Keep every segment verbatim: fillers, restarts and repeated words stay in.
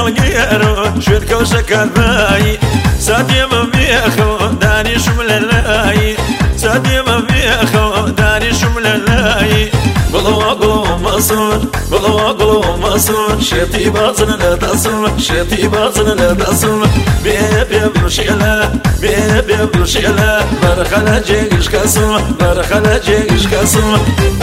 وغيرو شوية كوشك الباي سادي من بيخو داني شمل اللاي سادي من بيخو داني شمل اللاي قلو قلو مصور قلو قلو مصور شيتي باطن لا تصور شيتي باطن لا تصور بيبي بلوشيلا بيبي بلوشيلا برخلا جيش كسور برخلا جيش كسور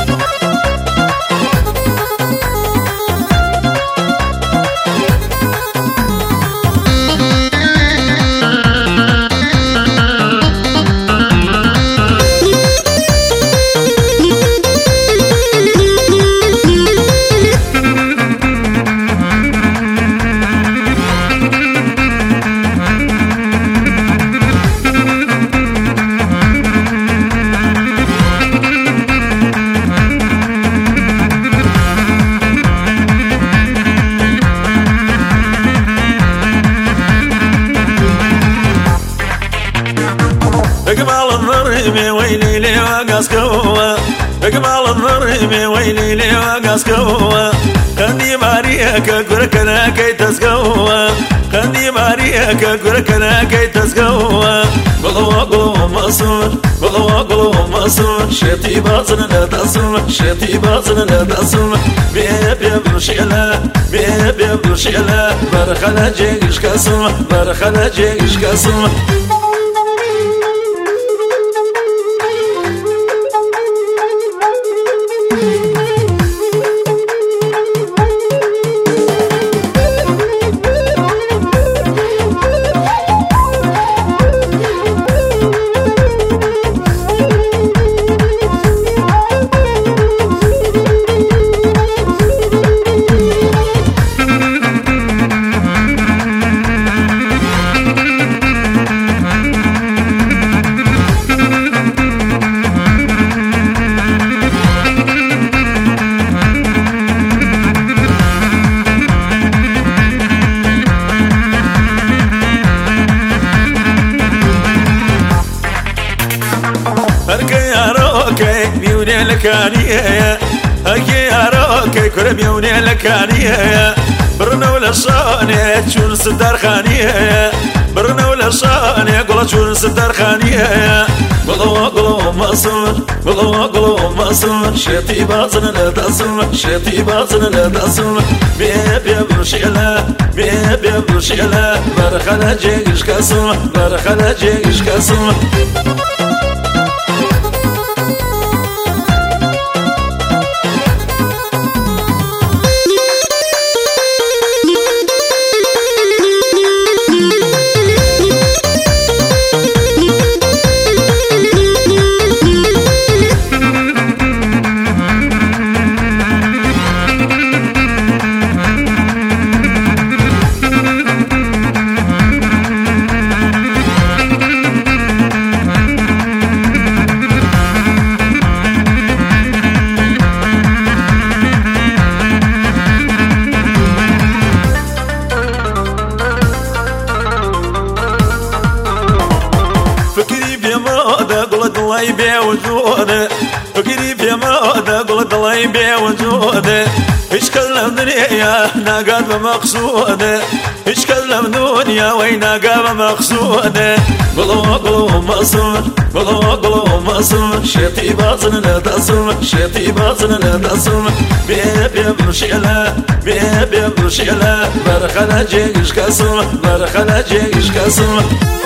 اقبال الضريمي ويلي لي وقاسكوا اقبال الضريمي ويلي لي وقاسكوا خندي ماريك كركنا كي تسقوا خندي ماريك كركنا كي تسقوا قلو قلو مصور قلو قلو مصور شيتي باطن لا تصور شيتي باطن لا تصور بيبي بلوشيلا بيبي بلوشيلا برخلا جيش كسور برخلا جيش كسور لكانية هكي هروكي كل بيوني لكانية برنا ولا شاني تشون صدر خانية برنا ولا شاني قول تشون صدر خانية قلو قلو مصور قلو قلو مصور شيتي باطن لا تصور شيتي باطن لا تصور بيبي بلوشيلا بيبي بلوشيلا برخلا جيش كسور برخلا جيش كسور الله يبيع وجوده فقريب يا موده قلت الله يبيع وجوده ايش كلم دنيا ناقاد بمقصوده ايش كلم دنيا وين ناقاد بمقصوده قلوا قلوا مقصود قلوا قلوا مقصود شيتي باطن لا تصور شيتي باطن لا تصور بيبي بلوشيلا بيبي بلوشيلا برخلا جيش كسور برخلا جيش كسور